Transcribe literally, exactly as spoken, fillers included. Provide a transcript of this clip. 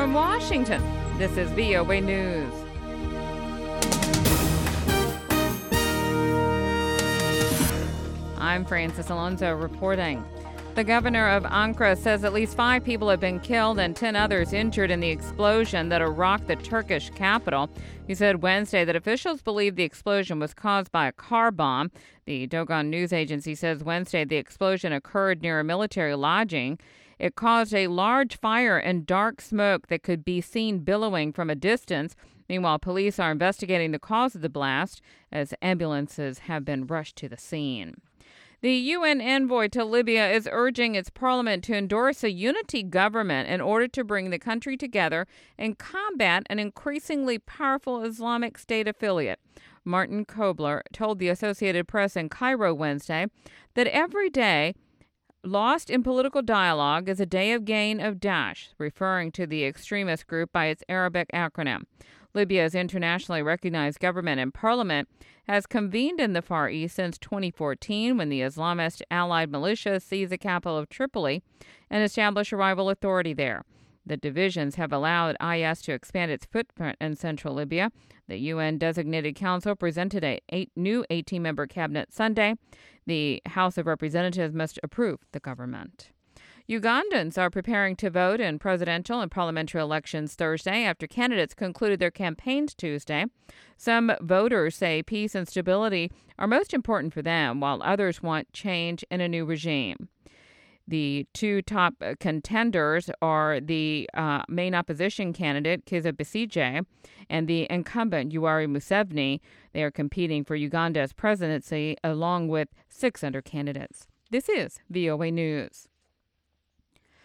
from Washington, this is V O A News. I'm Francis Alonso reporting. The governor of Ankara says at least five people have been killed and ten others injured in the explosion that rocked the Turkish capital. He said Wednesday that officials believe the explosion was caused by a car bomb. The Dogon news agency says Wednesday the explosion occurred near a military lodging. It caused a large fire and dark smoke that could be seen billowing from a distance. Meanwhile, police are investigating the cause of the blast as ambulances have been rushed to the scene. The U N envoy to Libya is urging its parliament to endorse a unity government in order to bring the country together and combat an increasingly powerful Islamic State affiliate. Martin Kobler told the Associated Press in Cairo Wednesday that every day lost in political dialogue is a day of gain of Daesh, referring to the extremist group by its Arabic acronym. Libya's internationally recognized government and parliament has convened in the Far East since twenty fourteen when the Islamist allied militia seized the capital of Tripoli and established a rival authority there. The divisions have allowed I S to expand its footprint in central Libya. The U N-designated council presented a eight, new eighteen-member cabinet Sunday. The House of Representatives must approve the government. Ugandans are preparing to vote in presidential and parliamentary elections Thursday after candidates concluded their campaigns Tuesday. Some voters say peace and stability are most important for them, while others want change and a new regime. The two top contenders are the uh, main opposition candidate, Kizza Besigye, and the incumbent, Yoweri Museveni. They are competing for Uganda's presidency along with six other candidates. This is V O A News.